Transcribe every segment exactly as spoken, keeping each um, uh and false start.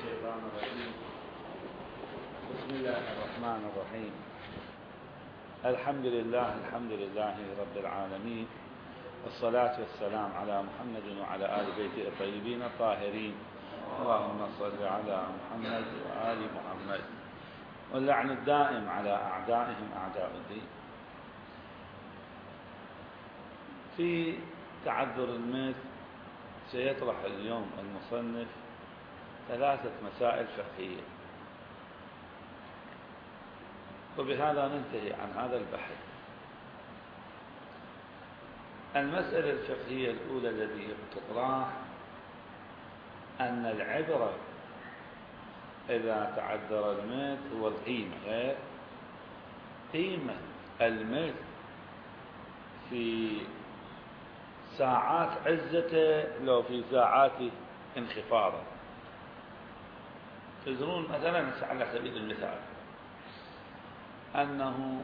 الشيطان الرجيم. بسم الله الرحمن الرحيم. الحمد لله الحمد لله رب العالمين، والصلاة والسلام على محمد وعلى آل بيته الطيبين الطاهرين. اللهم صل على محمد وآل محمد، واللعن الدائم على أعدائهم أعداء الدين. في تعذر المثل سيطرح اليوم المصنف ثلاثة مسائل فقهية، وبهذا ننتهي عن هذا البحث. المسألة الفقهية الأولى التي تطرح أن العبرة إذا تعذر المثل هو القيمة، غير قيمة المثل في ساعات عزته لو في ساعات انخفاضه. تدرون مثلا على سبيل المثال أنه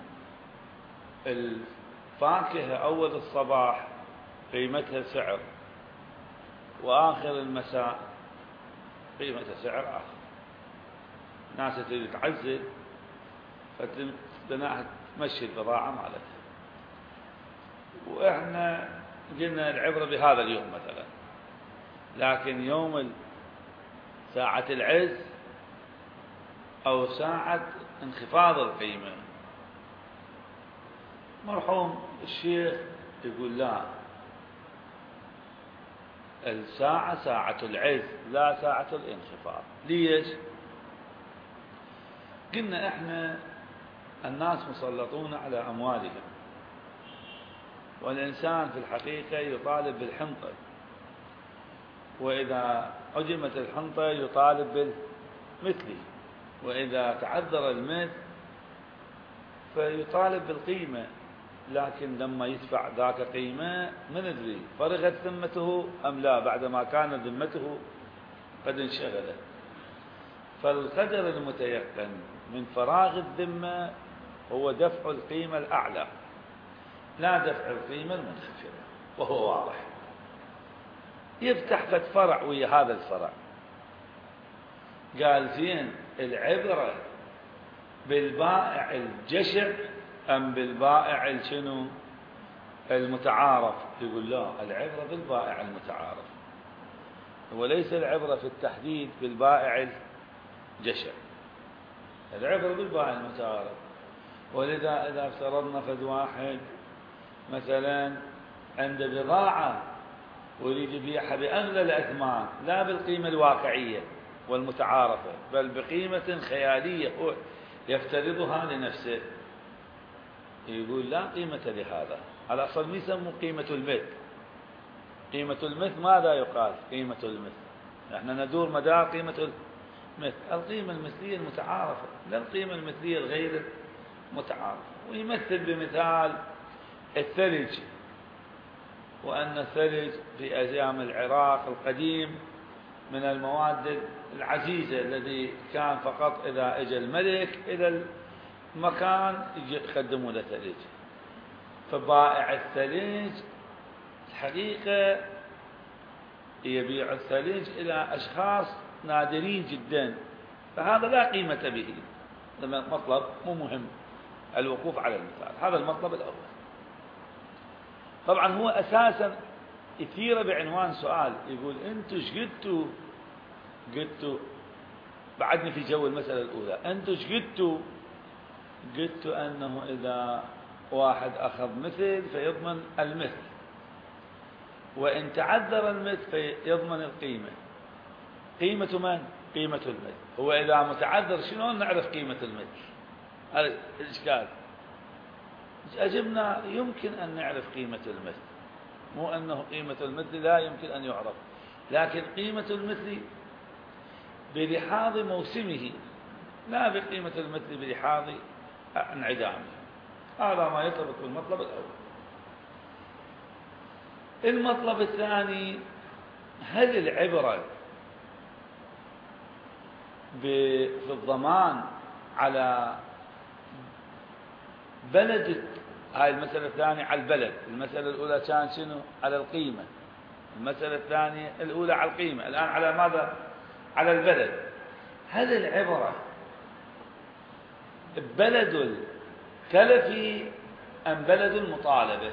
الفاكهة أول الصباح قيمتها سعر، وآخر المساء قيمتها سعر آخر. ناس تريد تعزل فتبناها تمشي البضاعة مالتها، وإحنا قلنا العبرة بهذا اليوم مثلا، لكن يوم ساعة العز أو ساعة انخفاض القيمة، مرحوم الشيخ يقول لا، الساعة ساعة العز لا ساعة الانخفاض. ليش؟ قلنا احنا الناس مسلطون على أموالهم، والإنسان في الحقيقة يطالب بالحنطة، وإذا عدمت الحنطة يطالب بالمثل، وإذا تعذر المثل فيطالب بالقيمة. لكن لما يدفع ذاك قيمة ما ندري فرغت ذمته أم لا، بعدما كان ذمته قد انشغلت. فالقدر المتيقن من فراغ الذمة هو دفع القيمة الأعلى، لا دفع القيمة المنخفضة، وهو واضح. يفتح قد فرع ويا هذا الفرع، قال زين العبرة بالبائع الجشع أم بالبائع الشنو المتعارف؟ يقول لا، العبرة بالبائع المتعارف، وليس العبرة في التحديد بالبائع الجشع، العبرة بالبائع المتعارف. ولذا إذا افترضنا فد واحد مثلا عند بضاعة ويريد يبيعها بأغلى الأثمان، لا بالقيمة الواقعية والمتعارفة، بل بقيمة خيالية هو يفترضها لنفسه، يقول لا قيمة لهذا. على أصل ما يسموا قيمة المثل. قيمة المثل ماذا يقال؟ قيمة المثل نحن ندور مدار قيمة المثل، القيمة المثلية المتعارفة، لا القيمة المثلية الغير متعارفة. ويمثل بمثال الثلج، وأن الثلج في أيام العراق القديم من المواد العزيزة الذي كان فقط إذا اجى الملك إلى المكان يقدموا له ثلج. فبائع الثلج الحقيقة يبيع الثلج إلى أشخاص نادرين جدا، فهذا لا قيمة به. مطلب مو مهم الوقوف على المثال، هذا المطلب الأول. طبعا هو أساسا يثير بعنوان سؤال، يقول أنتوا ايش قلتوا؟ قلتوا بعدني في جو المسألة الأولى، أنتوا ايش قلتوا؟ قلتوا أنه إذا واحد أخذ مثل فيضمن المثل، وإن تعذر المثل فيضمن القيمة. قيمة من؟ قيمة المثل. هو إذا متعذر شلون نعرف قيمة المثل؟ هذا الإشكال. أجبنا يمكن أن نعرف قيمة المثل، مو أنه قيمة المثل لا يمكن أن يعرف، لكن قيمة المثل بلحاظ موسمه، لا بقيمة المثل بلحاظ انعدامه. هذا ما يطلق بالمطلب الأول. المطلب الثاني، هل العبرة في الضمان على بلد؟ هاي المسألة الثانية على البلد. المسألة الأولى كان شنو؟ على القيمة. المسألة الثانية الأولى على القيمة، الآن على ماذا؟ على البلد. هل العبرة بلد التلف أم بلد المطالبة؟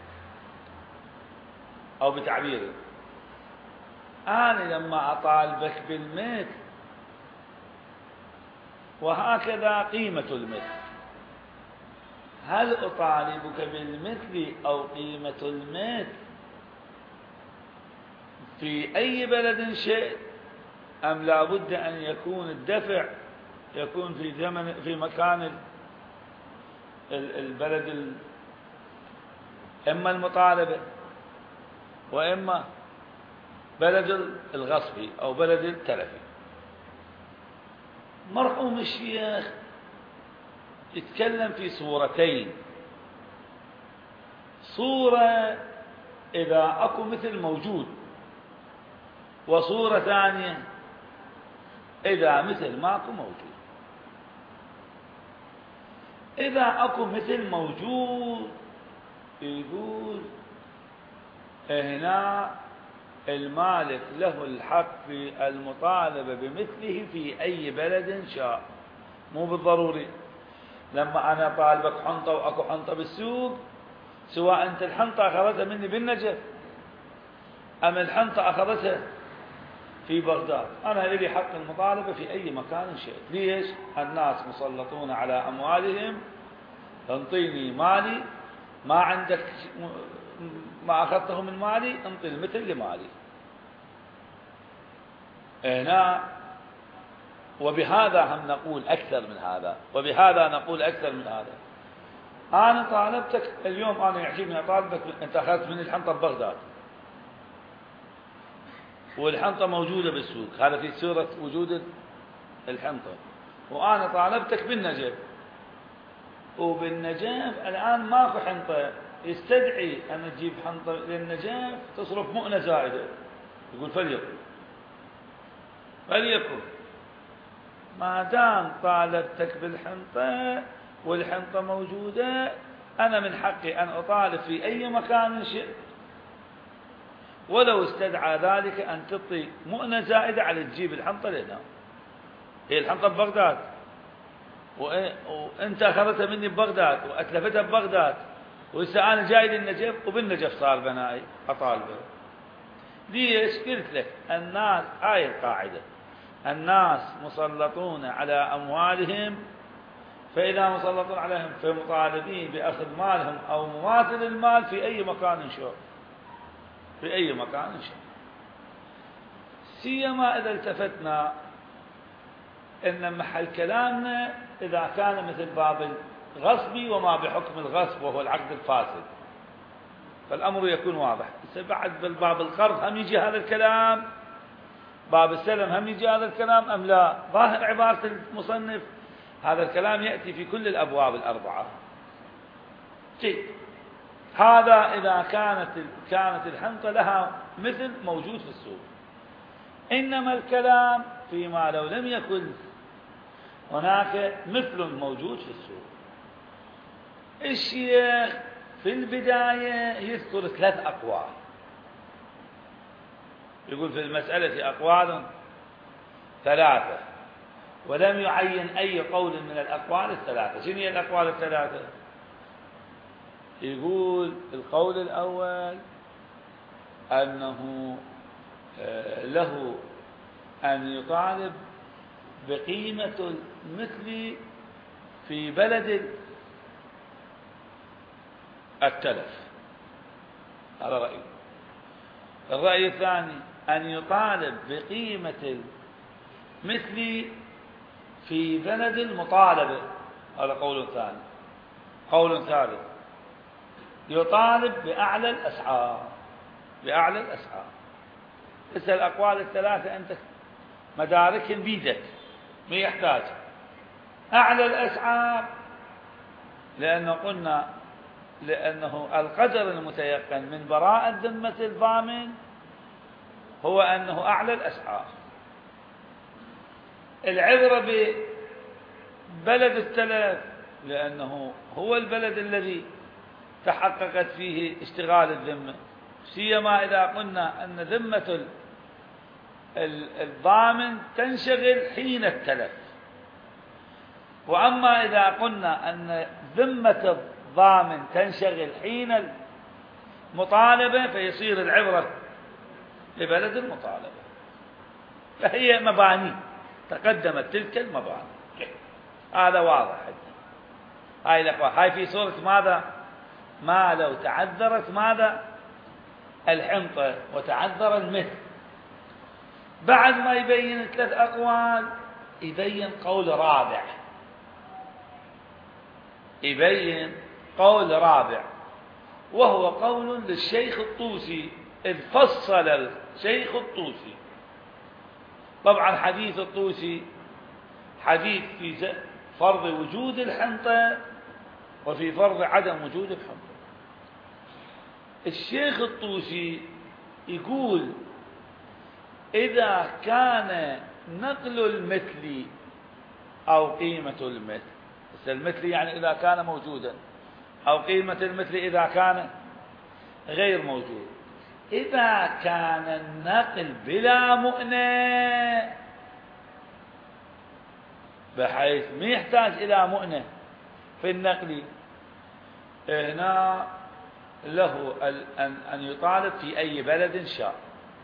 أو بتعبيري أنا لما أطالبك بالمثل وهكذا قيمة المثل، هل أطالبك بالمثل أو قيمة المثل في أي بلد شئت، أم لا بد أن يكون الدفع يكون في زمن في مكان البلد إما المطالبة وإما بلد الغصب أو بلد التلف؟ مرحوم الشيخ يتكلم في صورتين: صورة إذا أكو مثل موجود، وصورة ثانية إذا مثل ماكو موجود. إذا أكو مثل موجود يقول هنا المالك له الحق في المطالبة بمثله في أي بلد شاء، مو بالضروري لما أنا طالبك حنطة وأكو حنطة بالسوق، سواء أنت الحنطة أخذتها مني بالنجف أم الحنطة أخذتها في بغداد، أنا لي حق المطالبة في أي مكان شئت. ليش؟ الناس مسلطون على أموالهم، انطيني مالي، ما عندك ما أخذته من مالي انطي المثل لمالي. هنا وبهذا هم نقول أكثر من هذا، وبهذا نقول أكثر من هذا. أنا طالبتك اليوم، أنا يعجبني أطالبك، أنت أخذت مني الحنطة ببغداد والحنطة موجودة بالسوق، هذا في صورة وجود الحنطة، وأنا طالبتك بالنجف، وبالنجف الآن ماكو حنطة، يستدعي أن تجيب حنطة للنجف تصرف مؤنة زائدة. يقول فليكن فليكن ما دام طالبتك بالحنطة والحنطة موجودة، أنا من حقي أن أطالب في أي مكان شئت، ولو استدعى ذلك أن تعطي مؤنة زائدة على تجيب الحنطة لنا. هي الحنطة ببغداد وأنت أخذتها مني ببغداد وأتلفتها ببغداد، وإذا أنا جاي للنجف وبالنجف صار بنائي أطالبه. ليش؟ قلت لك الناس، هاي القاعدة، الناس مسلطون على أموالهم، فإذا مسلطون عليهم فمطالبين بأخذ مالهم أو مماثل المال في أي مكان شاء، في أي مكان شاء. سيما إذا التفتنا إن محل كلامنا إذا كان مثل باب الغصب وما بحكم الغصب وهو العقد الفاسد، فالأمر يكون واضح. بعد بالباب القرض هم يجي هذا الكلام، باب السلم هم يجي هذا الكلام أم لا؟ ظاهر عبارة المصنف هذا الكلام يأتي في كل الأبواب الأربعة. جيد، هذا إذا كانت كانت الحنطة لها مثل موجود في السوق. إنما الكلام فيما لو لم يكن هناك مثل موجود في السوق. الشيخ في البداية يذكر ثلاث أقوال، يقول في المسألة أقوال ثلاثة، ولم يعين أي قول من الأقوال الثلاثة. شنو هي الأقوال الثلاثة؟ يقول القول الأول أنه له أن يطالب بقيمة المثل في بلد التلف، هذا رأي. الرأي الثاني أن يطالب بقيمة المثل في بلد المطالبة، هذا قول ثاني. قول ثالث يطالب بأعلى الأسعار، بأعلى الأسعار. اسأل الأقوال الثلاثة أنت مداركهم بيدك، ما يحتاج أعلى الأسعار، لأنه قلنا لأنه القدر المتيقن من براءة ذمة الضامن هو أنه أعلى الأسعار. العبرة ببلد التلف لأنه هو البلد الذي تحققت فيه اشتغال الذمة، سيما إذا قلنا أن ذمة الضامن تنشغل حين التلف. وأما إذا قلنا أن ذمة الضامن تنشغل حين المطالبة فيصير العبرة لبلد المطالبة، فهي مباني تقدمت تلك المباني. هذا واضح. هاي الأقوال هاي في صورة ماذا؟ ما لو تعذرت ماذا؟ الحنطة وتعذر المثل. بعد ما يبين ثلاث أقوال يبين قول رابع، يبين قول رابع وهو قول للشيخ الطوسي، إذ فصل الشيخ الطوسي. طبعا حديث الطوسي حديث في فرض وجود الحنطة وفي فرض عدم وجود الحنطة. الشيخ الطوسي يقول إذا كان نقل المثل أو قيمة المثل، المثل يعني إذا كان موجودا، أو قيمة المثل إذا كان غير موجود، إذا كان النقل بلا مؤنة بحيث ما يحتاج إلى مؤنة في النقل، هنا له أن يطالب في أي بلد شاء،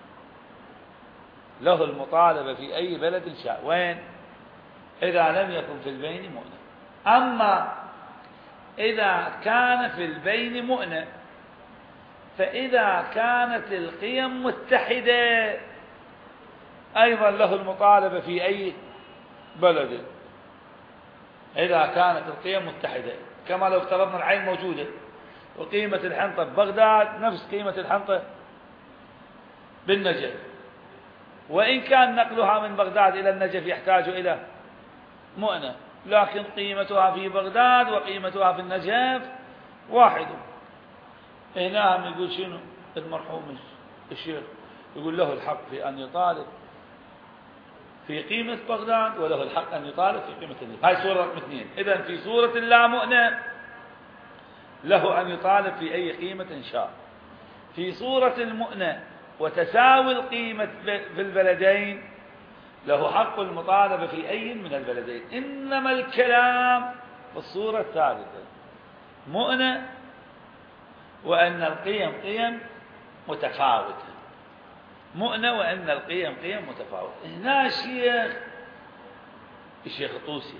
له المطالبة في أي بلد شاء. وين؟ إذا لم يكن في البين مؤنة. أما إذا كان في البين مؤنة فإذا كانت القيم متحدة أيضا له المطالبة في أي بلد، إذا كانت القيم متحدة، كما لو افترضنا العين موجودة وقيمة الحنطة ببغداد نفس قيمة الحنطة بالنجف، وإن كان نقلها من بغداد إلى النجف يحتاج إلى مؤنة، لكن قيمتها في بغداد وقيمتها في النجف واحد. هنا هم يقول شنو المرحوم الشيخ؟ يقول له الحق في أن يطالب في قيمة بغداد وله الحق أن يطالب في قيمة النجف. هاي صورة رقم اثنين. إذن في صورة لا مؤنة له أن يطالب في أي قيمة شاء. في صورة المؤنة وتساوي القيمة في البلدين له حق المطالبة في أي من البلدين. إنما الكلام في الصورة الثالثة مؤنة وأن القيم قيم متفاوتة، مؤنة وأن القيم قيم متفاوتة. هنا الشيخ الشيخ الطوسي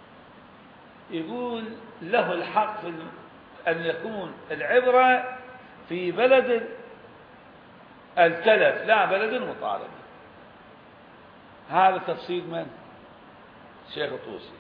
يقول له الحق في أن يكون العبرة في بلد التلف لا بلد المطالبة. هذا تفصيل من؟ الشيخ الطوسي.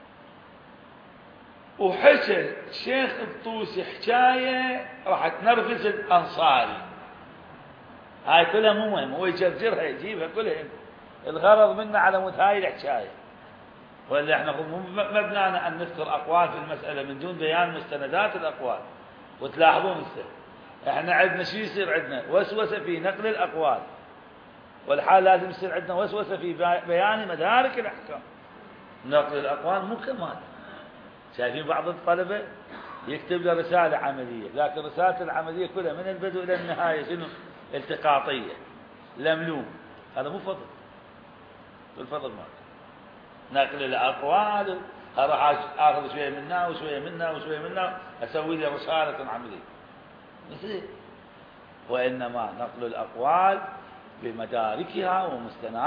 وحكى الشيخ الطوسي حكاية راح تنرفز الأنصاري، هاي كلها مو مهمة، هو يجرجرها يجيبها كلها، الغرض منا على مود هاي الحكاية، ولا احنا مبنانا أن نذكر أقوال في المسألة من دون بيان مستندات الأقوال. وتلاحظون احنا عندنا شو يصير؟ عندنا وسوسة في نقل الأقوال، والحال لازم يصير عندنا وسوسة في بيان مدارك الأحكام. نقل الأقوال مو كمال. شايفين بعض الطلبة يكتب له رسالة عملية، لكن رسالة العملية كلها من البدء إلى النهاية شنو؟ التقاطية لملوم. هذا مو فضل، الفضل ما نقل الأقوال راح آخذ شوية منا وشوية منا وشوية منا أسوي لي رسالة عملية مثل. وإنما نقل الأقوال بمداركها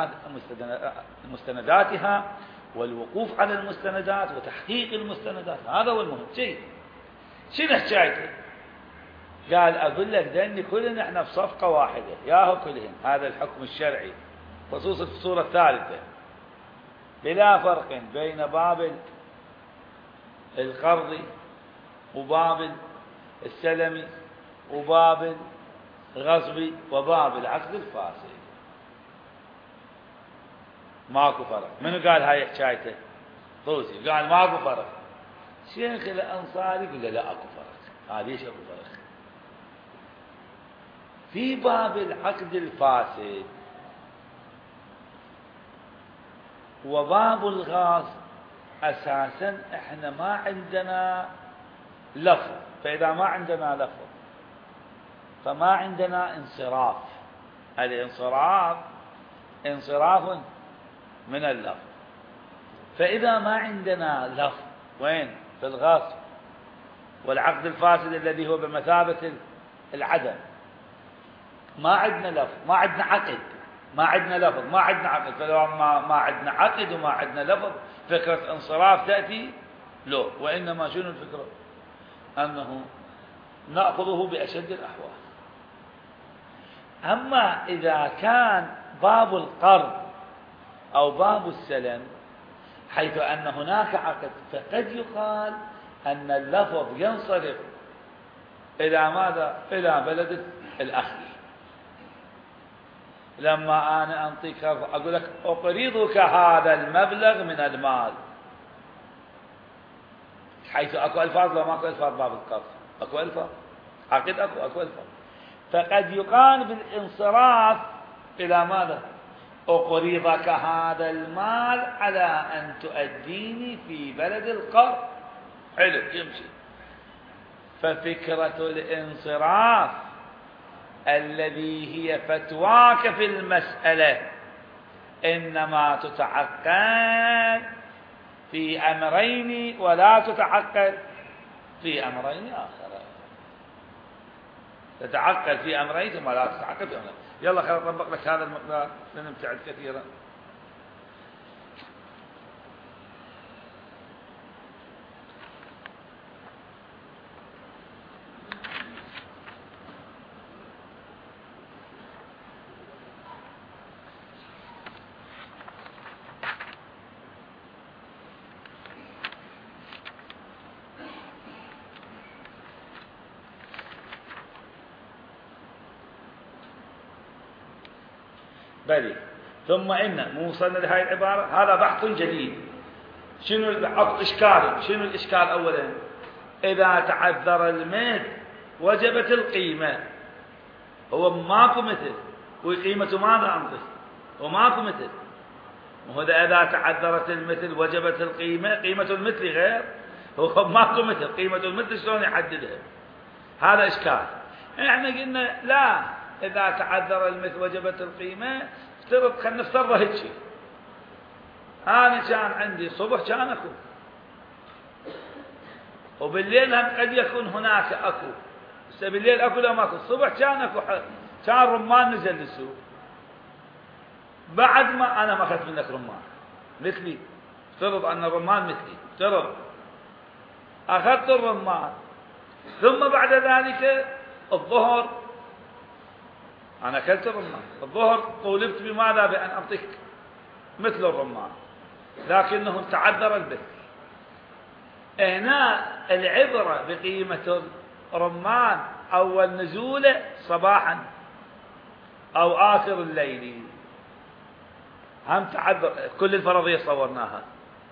ومستنداتها والوقوف على المستندات وتحقيق المستندات، هذا هو المهم. شيء شنو حكايته؟ قال أقول لك لأن كلنا احنا في صفقة واحدة ياهو كلهم، هذا الحكم الشرعي خصوصا في الصورة الثالثة، بلا فرق بين باب القرض وباب السلم وباب الغصب وباب العقد الفاسد، ماكو فرق. منو قال هاي حكايته؟ طوسي قال ماكو فرق. شيخ الأنصاري يقول لا اكو فرق. هذا ليش اكو فرق؟ في باب العقد الفاسد وباب الغاصب أساسا احنا ما عندنا لفظ، فإذا ما عندنا لفظ فما عندنا انصراف. الانصراف انصراف من اللفظ. فإذا ما عندنا لفظ وين؟ في الغصب والعقد الفاسد الذي هو بمثابة العدم، ما عندنا لفظ، ما عندنا عقد، ما عندنا لفظ، ما عندنا عقد. فلو ما, ما عندنا عقد وما عندنا لفظ، فكرة انصراف تأتي له. وإنما شنو الفكرة؟ أنه نأخذه بأشد الأحوال. أما إذا كان باب القرض أو باب السلم حيث أن هناك عقد، فقد يقال أن اللفظ ينصرف إلى ماذا؟ إلى بلد الأخذ. لما أنا أنطيك أقول لك أقرضك هذا المبلغ من المال، حيث أكو ألفاظ لو ماكو ألفاظ باب القرض، أكو ألفاظ عقد، أكو أكو ألفاظ. فقد يقال بالانصراف إلى ماذا؟ أقرضك هذا المال على أن تؤديني في بلد القرض. حلو، يمشي. ففكرة الانصراف الذي هي فتواك في المسألة إنما تتعقد في أمرين ولا تتعقد في أمرين آخرين. تتعقد في أمرين ثم لا تتعقد في أمرين. يلا خلينا نطبق لك هذا المقدار لنبتعد كثيرا. بلي. ثم إن مو وصلنا لهذه العبارة، هذا بحث جديد. شنو الإشكال؟ شنو الإشكال؟ أولا إذا تعذر المثل وجبت القيمة. هو ماكو مثل، وقيمة ماذا أنطي؟ وماكو مثل. وهذا إذا تعذرت المثل وجبت القيمة، قيمة المثل غير، هو ماكو مثل، قيمة المثل شلون يحددها؟ هذا إشكال. احنا قلنا لا، إذا تعذر المثل وجبت القيمة، افترض خلينا نفترض هيك شيء. أنا كان عندي صبح كان أكو، وبالليل هم قد يكون هناك أكو. بس بالليل أكو لا ماكو، الصبح كان أكو، كان رمان نزل للسوق. بعد ما أنا ما أخذت منك رمان مثلي، افترض أن الرمان مثلي، افترض أخذت الرمان، ثم بعد ذلك الظهر أنا أكلت الرمان، الظهر طولبت بماذا؟ بأن أعطيك مثل الرمان، لكنه تعذر المثل. هنا العبرة بقيمة الرمان أول نزوله صباحا أو آخر الليل، هم تعذر. كل الفرضية صورناها،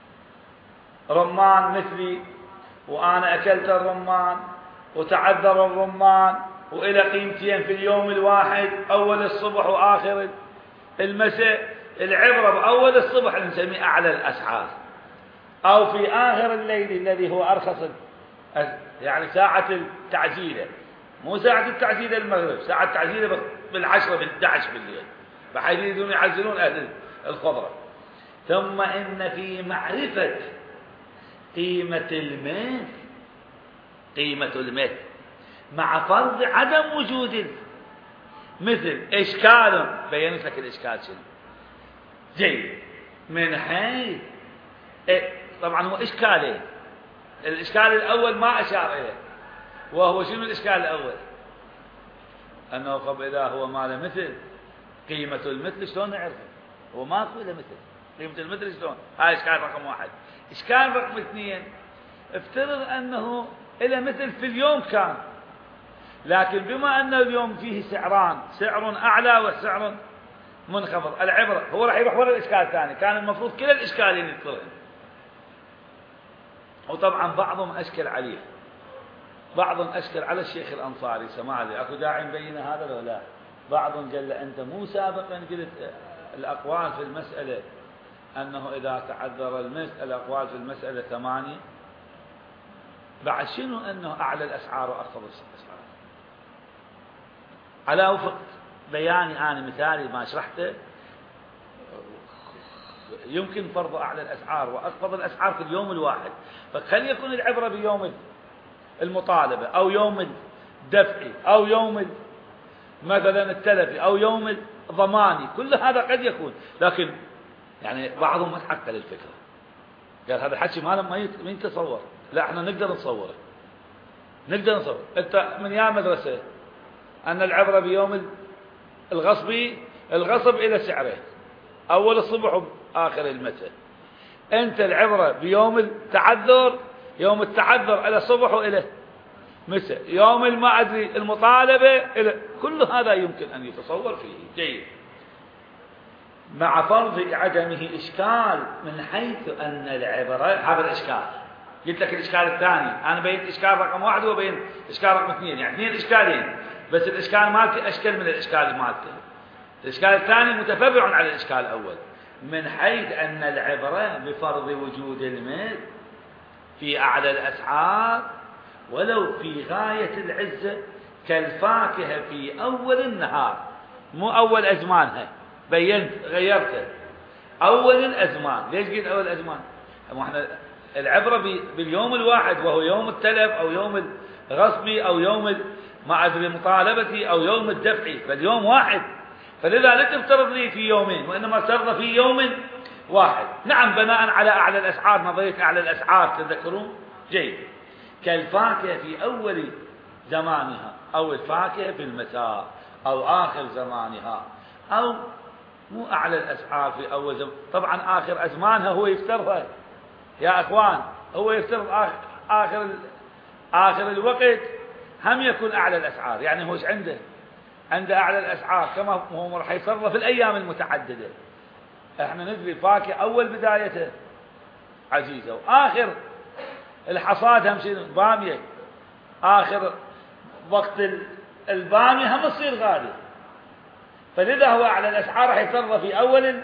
رمان مثلي وأنا أكلت الرمان وتعذر الرمان، وإلى قيمتين في اليوم الواحد، أول الصبح وآخر المساء. العبرة بأول الصبح نسميه أعلى الأسعار، أو في آخر الليل الذي هو أرخص، يعني ساعة التعجيلة، مو ساعة التعجيلة المغرب، ساعة التعجيلة بالعشرة بالدعش بالليل، بحيث يريدون يعزلون أهل الخضرة. ثم إن في معرفة قيمة المثل، قيمة المثل مع فرض عدم وجود مثل إشكال، بينت لك الإشكال شنو؟ جيد. من حيث إيه؟ طبعا هو إشكالين. الإشكال الأول ما أشار إليه، وهو شنو الإشكال الأول؟ أنه قبل إذا هو ما له مثل، قيمة المثل شلون نعرفه؟ هو ماكو له مثل، قيمة المثل شلون؟ هاي إشكال رقم واحد. إشكال رقم اثنين، افترض أنه إلى مثل في اليوم كان، لكن بما أن اليوم فيه سعران، سعر أعلى وسعر منخفض، العبرة هو راح يروح ورا الإشكال الثاني، كان المفروض كلا الإشكالين يطلعن. وطبعا بعضهم أشكل عليه، بعضهم أشكل على الشيخ الأنصاري، سمع لي أكو داعي نبين هذا ولا لا؟ بعضهم قال له أنت مو سابقا قلت الأقوال في المسألة أنه إذا تعذر المثل الأقوال في المسألة ثمانية، بعد شنو أنه أعلى الأسعار وأرخص الأسعار؟ على وفق بياني أنا مثالي ما شرحته، يمكن فرض أعلى الأسعار وأخفض الأسعار في اليوم الواحد، فخل يكون العبرة بيوم المطالبة أو يوم الدفع أو يوم مثلا التلفي أو يوم الضماني، كل هذا قد يكون. لكن يعني بعضهم ما تحقق الفكرة، قال هذا الحكي ما ما يتصور. لا احنا نقدر نصوره، نقدر نصور. انت من يا مدرسة أن العبرة بيوم الغصبي، الغصب إلى سعره أول الصبح وآخر المساء. أنت العبرة بيوم التعذر، يوم التعذر إلى الصبح وإلى مساء، يوم ما أدري المطالبة إلى، كل هذا يمكن أن يتصور فيه. جيد. مع فرض عدمه إشكال من حيث أن العبرة، هذا الإشكال قلت لك الإشكال الثاني، أنا بين إشكال رقم واحد وبين إشكال رقم اثنين، يعني اثنين إشكالين، بس الإشكال مالتي أشكل من الإشكال مالتي. الإشكال الثاني متفرع على الإشكال الأول، من حيث أن العبرة بفرض وجود المثل في أعلى الأسعار ولو في غاية العزة كالفاكهة في أول النهار، مو أول أزمانها، بينت غيرته أول الأزمان. ليش قلت أول الأزمان؟ احنا العبرة باليوم الواحد وهو يوم التلف أو يوم الغصب أو يوم ما أدري المطالبة أو يوم الدفع، فاليوم واحد، فلذا لا تفترض لي في يومين وإنما افترض في يوم واحد. نعم بناء على أعلى الأسعار، نظرية أعلى الأسعار تذكرون. جيد. كالفاكهة في أول زمانها أو الفاكهة في المساء أو آخر زمانها، أو مو أعلى الأسعار في أول زمان، طبعا آخر أزمانها هو يفترضها يا أخوان، هو يفترض آخر, آخر, آخر الوقت هم يكون أعلى الأسعار. يعني هوش عنده عنده أعلى الأسعار كما هو راح يصرف في الأيام المتعددة. احنا ندري الفاكهة أول بدايته عزيزة وآخر الحصاد هم شيء بامية، آخر وقت البامية هم تصير غالي، فلذا هو أعلى الأسعار راح يصرف في أول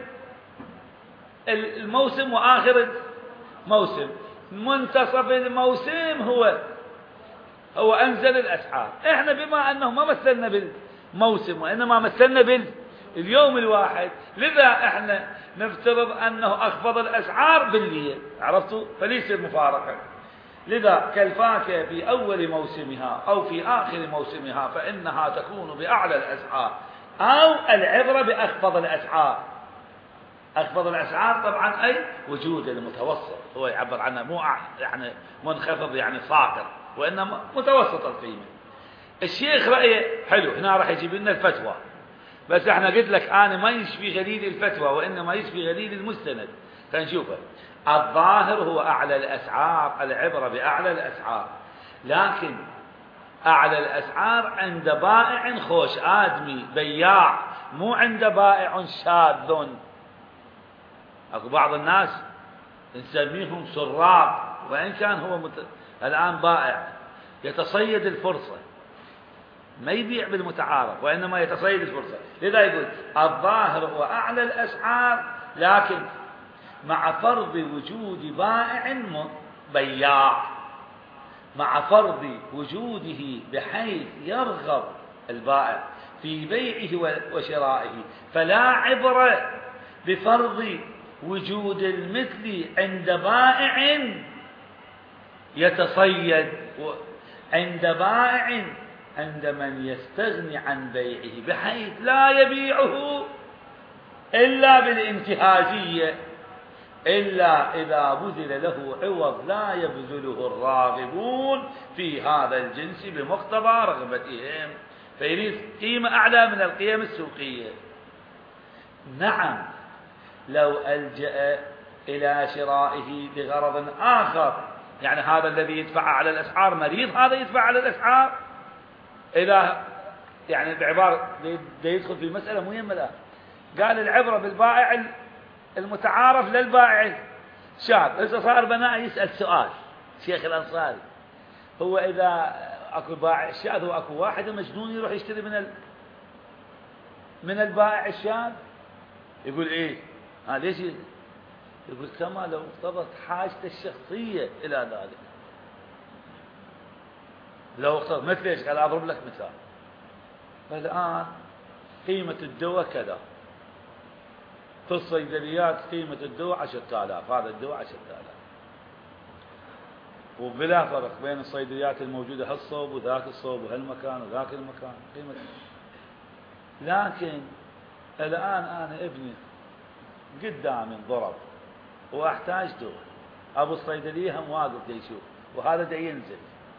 الموسم وآخر الموسم. منتصف الموسم هو هو أنزل الأسعار. احنا بما أنه ما مثلنا بالموسم وإنما مثلنا باليوم الواحد، لذا احنا نفترض أنه أخفض الأسعار بالليل، عرفتوا؟ فليس مفارقة. لذا كالفاكهة في أول موسمها أو في آخر موسمها فإنها تكون بأعلى الأسعار، أو العبرة بأخفض الأسعار. أخفض الأسعار طبعا أي وجود المتوسط، هو يعبر عنه مو يعني منخفض يعني ساقط، وإنما متوسط القيمة. الشيخ رأيه حلو، هنا راح يجيب لنا الفتوى، بس احنا قلت لك أنا ما يشفي غليل الفتوى وإنما يشفي غليل المستند. فنشوفه. الظاهر هو أعلى الأسعار، العبرة بأعلى الأسعار، لكن أعلى الأسعار عند بائع خوش آدمي بياع، مو عند بائع شاذ. أكو بعض الناس نسميهم سراق، وإن كان هو مت... الآن بائع يتصيد الفرصة، ما يبيع بالمتعارف وإنما يتصيد الفرصة. لذا يقول الظاهر هو أعلى الأسعار لكن مع فرض وجود بائع بياع، مع فرض وجوده بحيث يرغب البائع في بيعه وشرائه، فلا عبرة بفرض وجود المثل عند بائع يتصيد، عند بائع عند من يستغني عن بيعه بحيث لا يبيعه إلا بالانتهازية، إلا إذا بذل له عوض لا يبذله الراغبون في هذا الجنس بمقتضى رغبتهم، فيريد قيمة أعلى من القيم السوقية. نعم لو ألجأ إلى شرائه بغرض آخر، يعني هذا الذي يدفع على الأسعار مريض، هذا يدفع على الأسعار، إذا يعني بعبارة يدخل في المسألة مهمة. قال العبرة بالبائع المتعارف للبائع الشاب. إذا صار بناء يسأل سؤال شيخ الأنصاري، هو إذا أكو بائع الشاذ وأكو واحد مجنون يروح يشتري من ال... من البائع الشاذ؟ يقول إيه؟ ها ليش؟ يقول كما لو اقتضت حاجته الشخصية إلى ذلك. لو اقتضت مثل إيش؟ قال أضرب لك مثال. الآن قيمة الدواء كذا، في الصيدليات قيمة الدواء عشرة آلاف، هذا الدواء عشرة آلاف، وبلا فرق بين الصيدليات الموجودة هالصوب وذاك الصوب وهالمكان وذاك المكان قيمة. لكن الآن أنا ابني قدامي انضرب وأحتاج دواء، أبو الصيدلية هم واقف يشوف وهذا دا ينزل،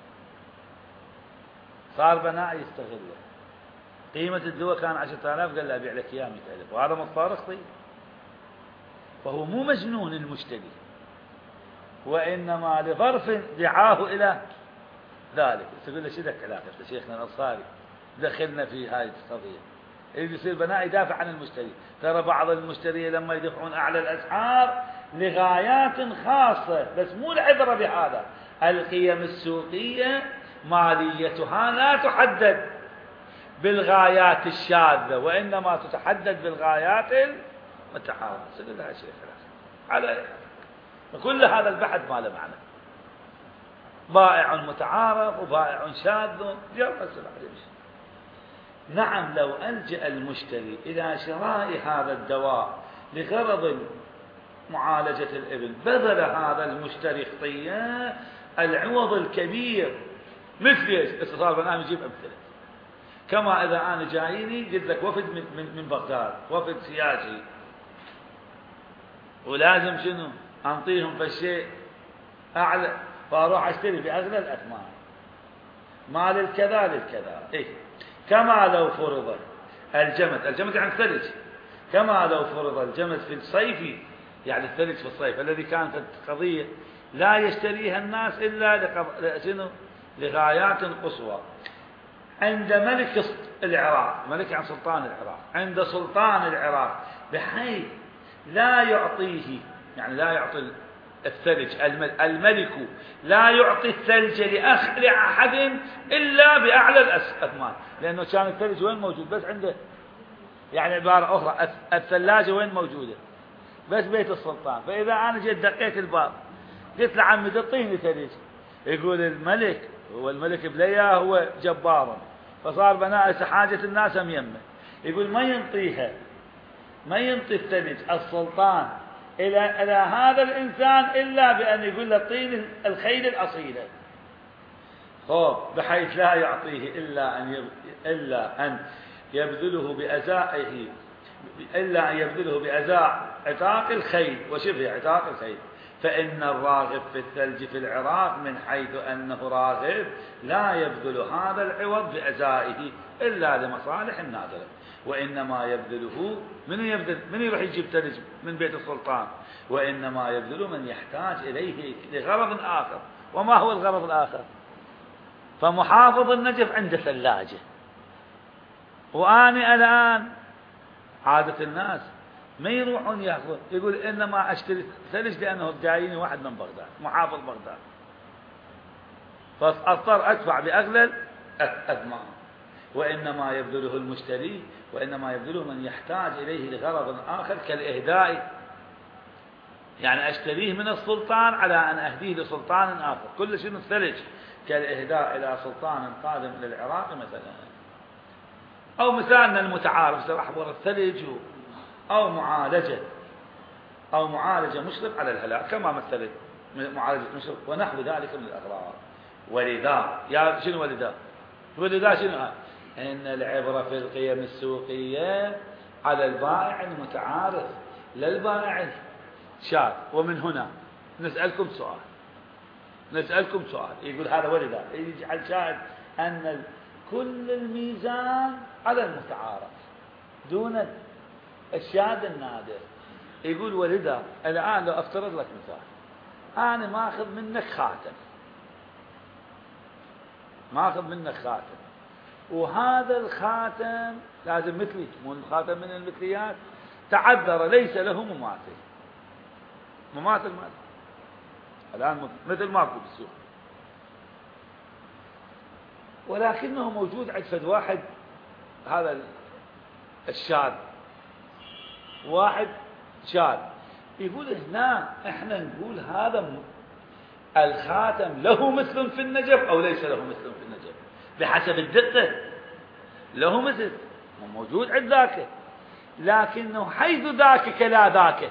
صار بناء يستغله، قيمة الدواء كان عشرة آلاف قال له أبيع لك إياه مئة ألف، وهذا مضطر رخصي. فهو مو مجنون المشتري، وإنما لظرف دعاه إلى ذلك. تقول له شو لك علاقة يا شيخنا الأنصاري دخلنا في هاي القضية؟ اللي يصير بناء يدافع عن المشتري. ترى بعض المشترين لما يدفعون أعلى الأسعار لغايات خاصة، بس مو العبرة بهذا. القيم السوقية ماليتها لا تحدد بالغايات الشاذة، وإنما تتحدد بالغايات المتعارضة. سأل لها شيخ على كل هذا البحث ما له معنى. بائع متعارض وبائع شاذ يلا نعم. لو ألجأ المشتري إلى شراء هذا الدواء لغرض معالجة الإبل، بذل هذا المشتري خطية العوض الكبير. مثل ايش؟ اتصال بنام يجيب أمثلة. كما إذا أنا جايني قلت لك وفد من, من, من بغداد، وفد سياسي، ولازم شنو أنطيهم فالشيء أعلى، فأروح أشتري بأغلى الأثمان مال الكذا للكذا. إيه؟ كما لو فرض الجمد، الجمد يعني الثلج، كما لو فرض الجمد في الصيف، يعني الثلج في الصيف الذي كانت القضية لا يشتريها الناس إلا لغايات قصوى. عند ملك العراق، ملك عن سلطان العراق، عند سلطان العراق، بحيث لا يعطيه، يعني لا يعطي الثلج، الملك لا يعطي الثلج لأحد إلا بأعلى الأثمان، لأنه كان الثلج وين موجود؟ بس عنده، يعني عبارة أخرى الثلاجة وين موجودة؟ بس بيت السلطان. فإذا أنا جيت دقيت الباب قلت لعمي تعطيني ثلج، يقول الملك، هو الملك بليا هو جبار، فصار بناء حاجة الناس هم يمه، يقول ما ينطيها، ما ينطي الثلج السلطان إلى إلى هذا الإنسان إلا بأن يقول له اعطيني الخيل الأصيلة، خوف، بحيث لا يعطيه إلا أن يب... إلا أن يبذله بأزائه، إلا أن يبذله بأزاء عتاق الخيل وشبه عتاق الخيل. فإن الراغب في الثلج في العراق من حيث أنه راغب لا يبذل هذا العوض بأزائه إلا لمصالح نادرة، وإنما يبذله من يبذل، من يروح يجيب ثلج من بيت السلطان، وإنما يبذل من يحتاج إليه لغرض آخر. وما هو الغرض الآخر؟ فمحافظ النجف عنده ثلاجة، وأنا الآن عادة الناس ما يروحون ياخذون، يقول إنما أشتري ثلج لأنه جايني واحد من بغداد محافظ بغداد، فأضطر أدفع بأغلى الأثمان. وإنما يبذله المشتري، وإنما يبذله من يحتاج إليه لغرض آخر كالإهداء، يعني أشتريه من السلطان على أن أهديه لسلطان آخر، كل شيء الثلج كالإهداء إلى سلطان قادم إلى العراق مثلا. أو مثالنا المتعارف سأحضر الثلج، أو معالجة أو معالجة مشرف على الهلاك كما مثلت معالجة مشرف ونحو ذلك من الأغراض. ولذا يا شنو ولذا؟ ولذا شنو؟ إن العبرة في القيم السوقية على البائع المتعارف لا البائع الشاذ. ومن هنا نسألكم سؤال، نسألكم سؤال يقول هذا ولذا يجعل شاهد أن كل الميزان على المتعارف دون الشاذ النادر. يقول ولذا الآن لو أفترض لك مثال، أنا ماخذ منك خاتم، ماخذ منك خاتم، وهذا الخاتم لازم مثلي، مو الخاتم من المثليات، تعذر ليس له مماثل، مماثل ماذا؟ الآن مثل ماكو بالسوق، ولكنه موجود عند فد واحد، هذا الشاذ واحد شاذ. يقول هنا احنا نقول هذا الخاتم له مثل في النجف او ليس له مثل في النجف، بحسب الدقة له مثل موجود عند ذاك. لكنه حيث ذاك كلا ذاك،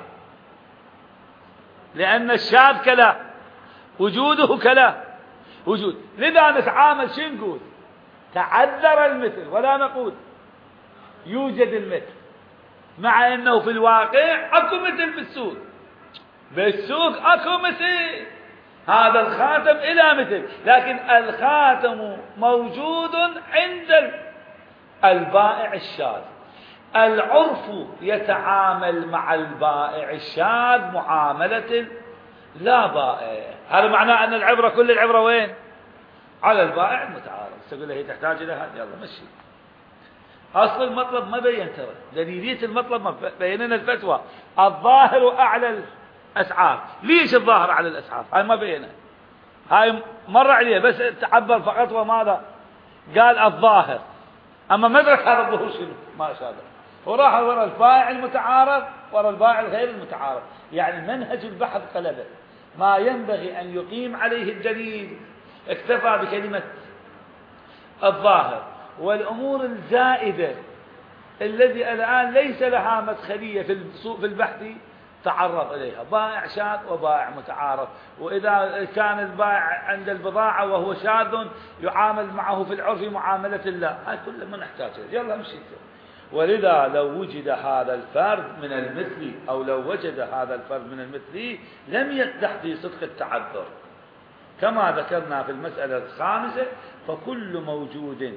لأن الشاذ كلا، وجوده كلا وجود. لذا نتعامل شو نقول؟ تعذر المثل، ولا نقول يوجد المثل، مع أنه في الواقع أكو مثل بالسوق. بالسوق أكو مثل، هذا الخاتم إلى مثل، لكن الخاتم موجود عند البائع الشاذ. العرف يتعامل مع البائع الشاذ معاملة لا بائع. هذا معناه أن العبرة، كل العبرة وين؟ على البائع المتعارض. تقول له هي تحتاج إلى هذا، يلا مشي. أصل المطلب ما بين، ترى دليلية المطلب ما بيننا الفتوى. الظاهر أعلى الأسعار. ليش الظاهر على الأسعار؟ هاي ما بينه، هاي مر عليه بس تعبر فقط. وماذا قال؟ الظاهر. أما مدرك هذا الظهور شنو؟ ما شاء الله. وراح وراء البائع المتعارض، وراء البائع الغير المتعارض. يعني منهج البحث قلبه. ما ينبغي أن يقيم عليه الدليل، اكتفى بكلمة الظاهر. والأمور الزائدة الذي الآن ليس لها مدخلية في البحث تعرض إليها. بائع شاذ وبائع متعارض، وإذا كان البائع عند البضاعة وهو شاذ يعامل معه في العرف معاملة الله. هاي كلها ما نحتاجها، يلا مشي. ولذا لو وجد هذا الفرد من المثل، أو لو وجد هذا الفرد من المثل، لم يقدح في صدق التعذر. كما ذكرنا في المسألة الخامسة، فكل موجود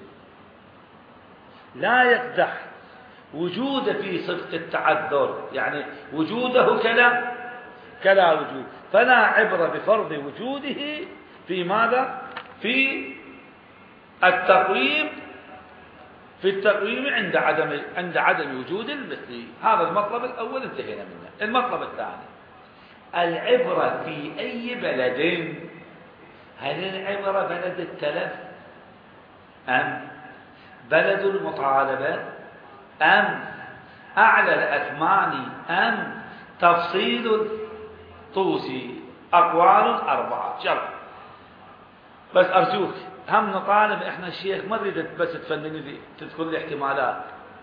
لا يقدح وجود في صدق التعذر، يعني وجوده كلا كلا وجود، فلا عبرة بفرض وجوده في ماذا؟ في التقويم في التقويم عند عدم عند عدم وجود المثل. هذا المطلب الأول انتهينا منه. المطلب الثاني، العبرة في أي بلد؟ هل العبرة بلد التلف، أم بلد المطالبة، أم أعلى الأثمان، أم تفصيل الطوسي؟ أقوال أربعة. شرط بس أرجوك، هم نطالب إحنا الشيخ، ما نريد بس تفنني لي تذكر لي احتمالات.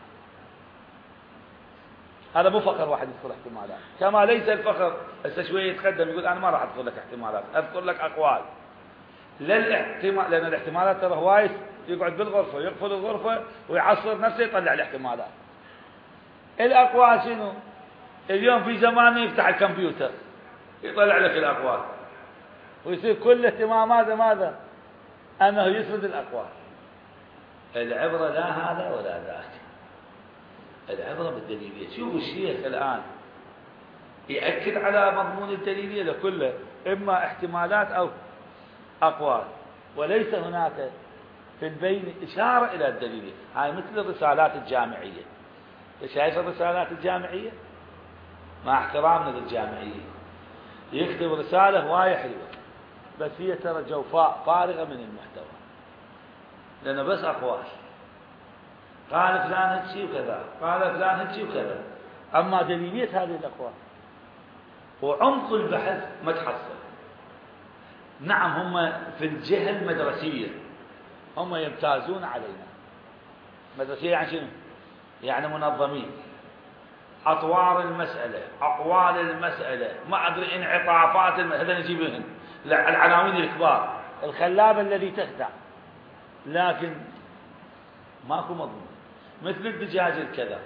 هذا مو فخر واحد يذكر احتمالات، كما ليس الفخر هسه شويه يتقدم يقول أنا ما راح أذكر لك احتمالات، أذكر لك أقوال. لا الاحتمال، لأن الاحتمالات ترى هواي يقعد بالغرفة يقفل الغرفة ويعصر نفسه يطلع الاحتمالات. الأقوال شنو؟ اليوم في زمان يفتح الكمبيوتر يطلع لك الأقوال، ويصير كل اهتماماته ماذا؟ أنه يسرد الأقوال. العبرة لا هذا ولا ذاك، العبرة بالدليلية. شوفوا الشيخ الآن يأكد على مضمون الدليلية لكله، إما احتمالات أو أقوال، وليس هناك في البين إشارة إلى الدليلية. هاي مثل الرسالات الجامعية. شايف الرسالات الجامعية؟ مع احترامنا للجامعية، يكتب رسالة هواية حلوة، بس هي ترى جوفاء فارغة من المحتوى، لأنه بس أقوال. قال فلان هالشي وكذا، قال فلان هالشي وكذا، أما دليلية هذه الأقوال وعمق البحث ما تحصل. نعم هم في الجهة المدرسية هم يمتازون علينا. مدرسية يعني شنو؟ يعني منظمين، أطوار المسألة، أقوال المسألة، ما أدري انعطافات الم... هذا نجيبهن العناوين الكبار الخلاب الذي تخدع، لكن ماكو مضمون. مثل الدجاج الكذا.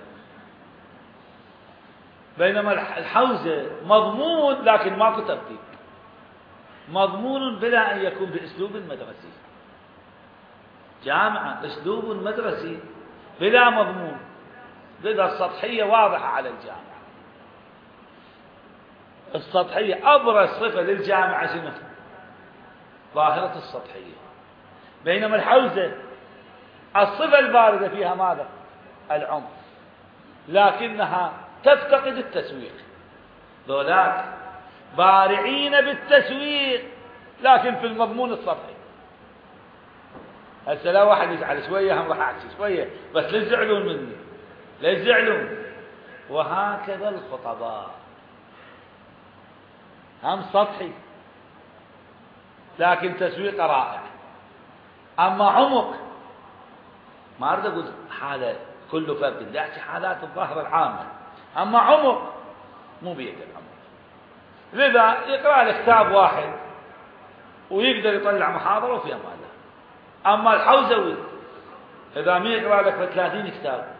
بينما الحوزة مضمون لكن ماكو ترتيب، مضمون بلا أن يكون بأسلوب مدرسي. جامعة أسلوب مدرسي بلا مضمون، لذا السطحية واضحة على الجامعة. السطحية أبرز صفة للجامعة شنو؟ ظاهرة السطحية. بينما الحوزة الصفة الباردة فيها ماذا؟ العمق، لكنها تفتقد التسويق. ذولاك بارعين بالتسويق لكن في المضمون السطحي. هسه لا واحد يزعل شوية، هم راح أحكي شوية بس لا يزعلون مني، لا يزعلون. وهكذا الخطباء هم سطحي لكن تسويق رائع. أما عمق ما أريد أقول حالة كل فرد له حالات الظاهرة العامة، أما عمر مو بيد العمر. لذا يقرأ له كتاب واحد ويقدر يطلع محاضرة وفي أمان الله. أما الحوزوي إذا ما يقرأ لك ثلاثين كتاب،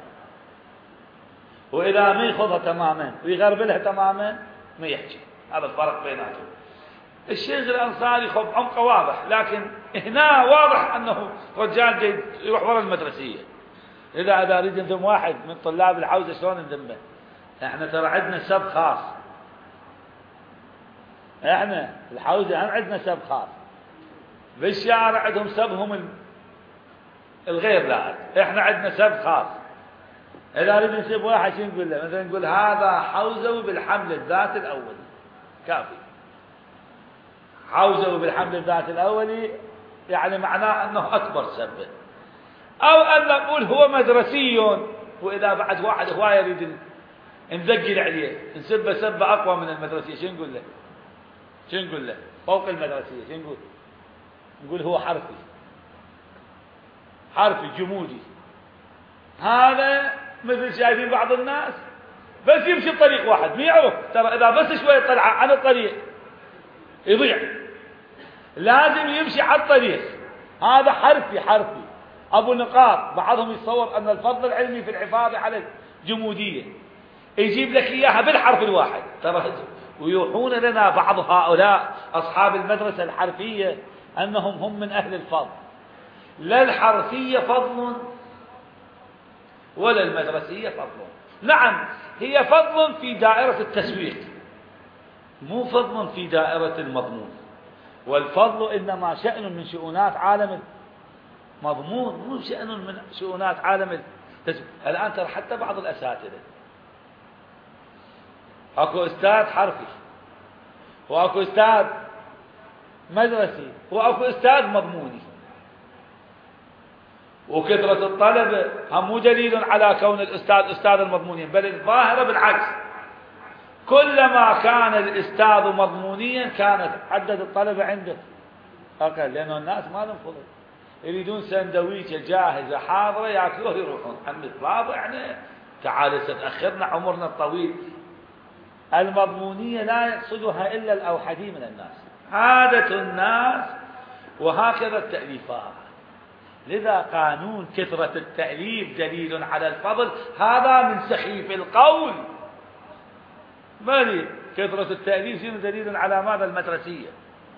وإذا ما يخوضها تماما ويغربلها تماما ما يحكي. هذا الفرق بيناتهم. الشيخ الأنصاري خب عمقه واضح، لكن هنا واضح أنه رجال جيد يروح ورا المدرسية. إذا إذا أريد نذم واحد من طلاب الحوزة شلون نذمه؟ إحنا ترى عندنا سب خاص. إحنا الحوزة هم عندنا سب خاص. بالشارع عندهم سبهم الغير لائق، إحنا عندنا سب خاص. إذا أريد نسب واحد شو نقول له؟ مثلا نقول هذا حوزوي بالحمل الذات الأولي، كافي. حوزوي بالحمل الذات الأولي يعني معناه أنه أكبر سبه. أو أن نقول هو مدرسي، وإذا بعد واحد هواية يريد نذقل عليه نسبه سبه أقوى من المدرسية، شو نقول له؟ شو نقول له؟ فوق المدرسية شو نقول؟ نقول هو حرفي، حرفي جمودي. هذا مثل شايفين بعض الناس بس يمشي بطريق واحد ما يعرف، ترى إذا بس شوية طلع عن الطريق يضيع، لازم يمشي على الطريق. هذا حرفي حرفي أبو نقاط. بعضهم يتصور أن الفضل العلمي في الحفاظ على الجمودية، يجيب لك إياها بالحرف الواحد. ترى ويوحون لنا بعض هؤلاء أصحاب المدرسة الحرفية أنهم هم من أهل الفضل. لا الحرفية فضل ولا المدرسية فضل. نعم هي فضل في دائرة التسويق، مو فضل في دائرة المضمون. والفضل إنما شأن من شؤونات عالم المضمون، مو شأن من شؤونات عالم التسويق. الآن ترى حتى بعض الأساتذة، أكو أستاذ حرفي، وأكو أستاذ مدرسي، وأكو أستاذ مضموني. وكثرة الطلبة هم مو دليل على كون الأستاذ أستاذ المضموني، بل الظاهرة بالعكس. كلما كان الأستاذ مضمونيا كانت عدد الطلبة عنده أقل، لأنه الناس ما لهم فضل، يريدون سندويشة جاهزة حاضرة يأكلوه يروحون. عند الطلاب يعني تعال ستأخرنا عمرنا الطويل. المضمونية لا يقصدها إلا الأوحدي من الناس، عادة الناس، وهكذا التأليفات. لذا قانون كثرة التأليف دليل على الفضل، هذا من سخيف القول. بل كثرة التأليف دليل على ماذا؟ المدرسية.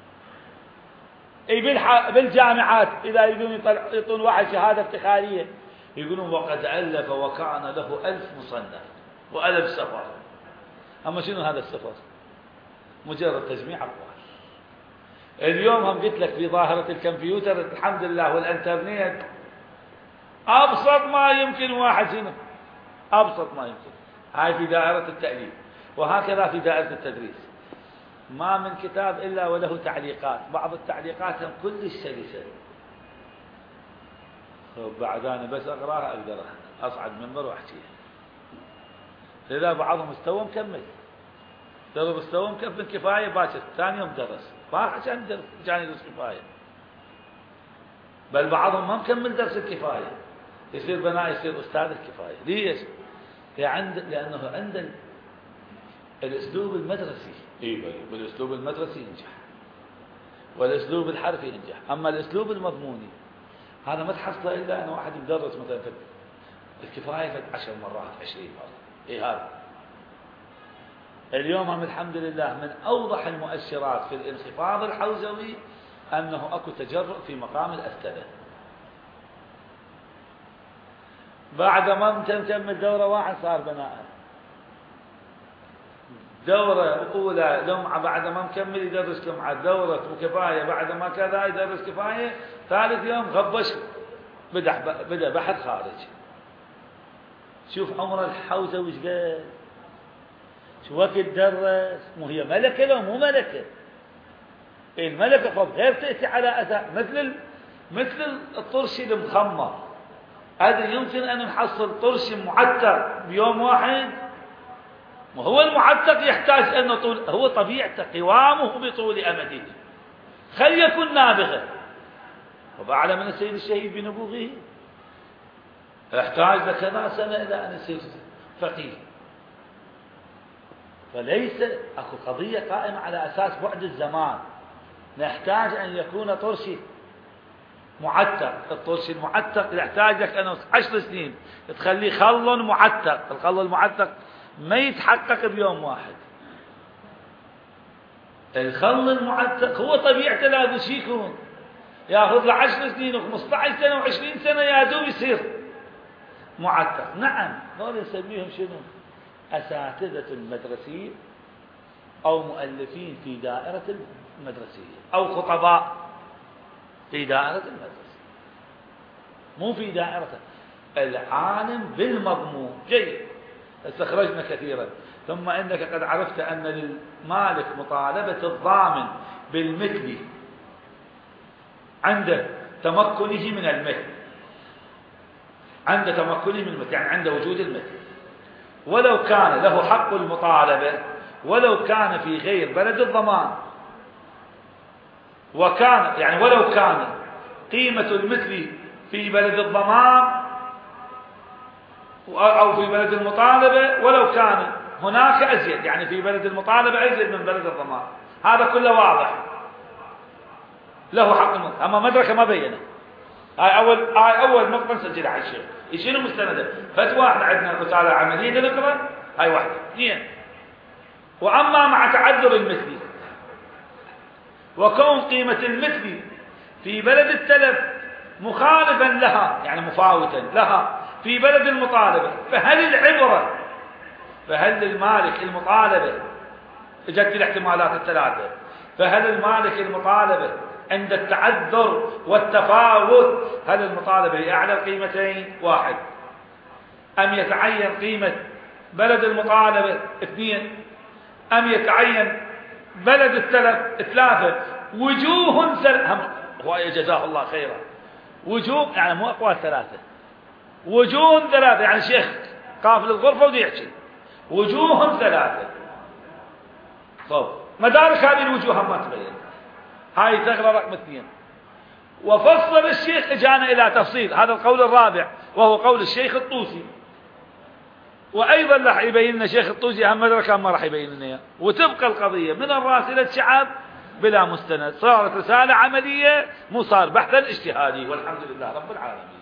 أي بالجامعات إذا يريدون يعطون واحد شهادة افتخارية يقولون وقد ألف وكان له ألف مصنف وألف سفر. أما شنو هذا السفر؟ مجرد تجميع أقوال. اليوم هم قلت لك في ظاهرة الكمبيوتر الحمد لله والإنترنت أبسط ما يمكن واحد شنو؟ أبسط ما يمكن. هاي في دائرة التأليف، وهكذا في دائرة التدريس. ما من كتاب إلا وله تعليقات، بعض التعليقات هم كلش سلسة. بعد أنا بس أقراها أقدر أصعد منبر وأحكيها. لذا بعضهم استوى مكمل، درب استوى مكمل كفاية باكر، ثاني يوم درس ما عشان درس عشان يدرس كفاية. بل بعضهم ما مكمل درس الكفاية يصير بناء يصير أستاذ الكفاية. ليش؟ لأنه عند الأسلوب المدرسي، إيه بالأسلوب المدرسي ينجح، والأسلوب الحرفي ينجح. أما الأسلوب المضموني هذا ما تحصله إلا أن واحد يدرس مثلا الكفاية فد عشر مرات عشرين مرة. إيه هذا اليوم هم الحمد لله من أوضح المؤشرات في الانخفاض الحوزوي أنه أكو تجرؤ في مقام الأستاذة. بعد ما نكمل دورة واحد صار بناء، دورة أولى لمعة بعد ما مكمل يدرس لمعة، دورة وكفاية بعد ما كذا يدرس كفاية، ثالث يوم غبش بدأ بدأ بحث خارج. شوف عمر الحوزة وش قال، شو وقت درس. مو هي ملكة لو مو ملكة؟ الملكة خب غير تأتي على أثر مثل مثل الطرشي المخمر. هذا يمكن أن نحصل طرشي معتق بيوم واحد، وهو المعتق يحتاج أنه طول، هو طبيعته قوامه بطول أمده، خل يكن نابغة. وبأعلى من السيد الشهيد بنبوغه. يحتاج لكذا سنة إلى أن يصير فقيه. فليس أكو قضية قائمة على أساس بعد الزمان. نحتاج أن يكون طرشي معتق. الطرش المعتق يحتاج لك أنه عشر سنين تخليه خل معتق. الخل المعتق ما يتحقق بيوم واحد. الخل المعتق هو طبيعته لابد شي يكون ياخذ له عشر سنين وخمسة عشر سنة وعشرين سنة يا دوب يصير معتق. نعم هذول نسميهم شنو؟ أساتذة المدرسية أو مؤلفين في دائرة المدرسية أو خطباء في دائرة المدرسة، مو في دائرة العالم بالمضمون. جيد، استخرجنا كثيرا. ثم إنك قد عرفت أن للمالك مطالبة الضامن بالمثل عند تمكنه من المثل، عند تمكنه من المثل يعني عند وجود المثل، ولو كان له حق المطالبة ولو كان في غير بلد الضمان، وكان يعني ولو كان قيمة المثل في بلد الضمان أو في بلد المطالبة ولو كان هناك أزيد، يعني في بلد المطالبة أزيد من بلد الضمان، هذا كله واضح له حق المطالبة. أما مدركة ما بينه. هاي أول هاي أول نقطة نسجلها على الشيخ. يشيلوا مستندة فتوى احنا عندنا رسالة عملية نقرأ هاي واحدة. اثنين، وأما مع تعذر المثل وكون قيمة المثل في بلد التلف مخالفا لها يعني مفاوتا لها في بلد المطالبة، فهل العبرة فهل للمالك المطالبة اجت الاحتمالات الثلاثة، فهل المالك المطالبة عند التعذر والتفاوت هل المطالبة هي أعلى القيمتين؟ واحد، أم يتعين قيمة بلد المطالبة؟ اثنين، أم يتعين بلد التلف؟ ثلاثة، وجوه ثلاثة. هو جزاه الله خيرا. وجوه يعني مو أقوال ثلاثة، وجوه ثلاثة يعني شيخ قافل الغرفة ودي يحكي وجوه ثلاثة. طب مدارك هذه الوجوه ما تبين. هاي ثغرة رقم اثنين. وفصل الشيخ اجانا الى تفصيل هذا القول الرابع وهو قول الشيخ الطوسي، وايضا راح يبين لنا الشيخ الطوسي اهم مدركه ما راح يبين لنا اياه، وتبقى القضيه من الراس الى الشعب بلا مستند. صارت رساله عمليه مو صار بحثا اجتهادي، والحمد لله رب العالمين.